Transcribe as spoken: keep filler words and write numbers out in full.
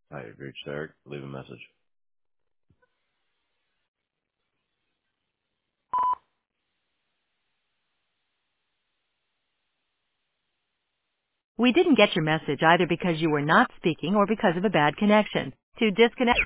Hi, you've reached Eric. Leave a message. We didn't get your message either because you were not speaking or because of a bad connection. To disconnect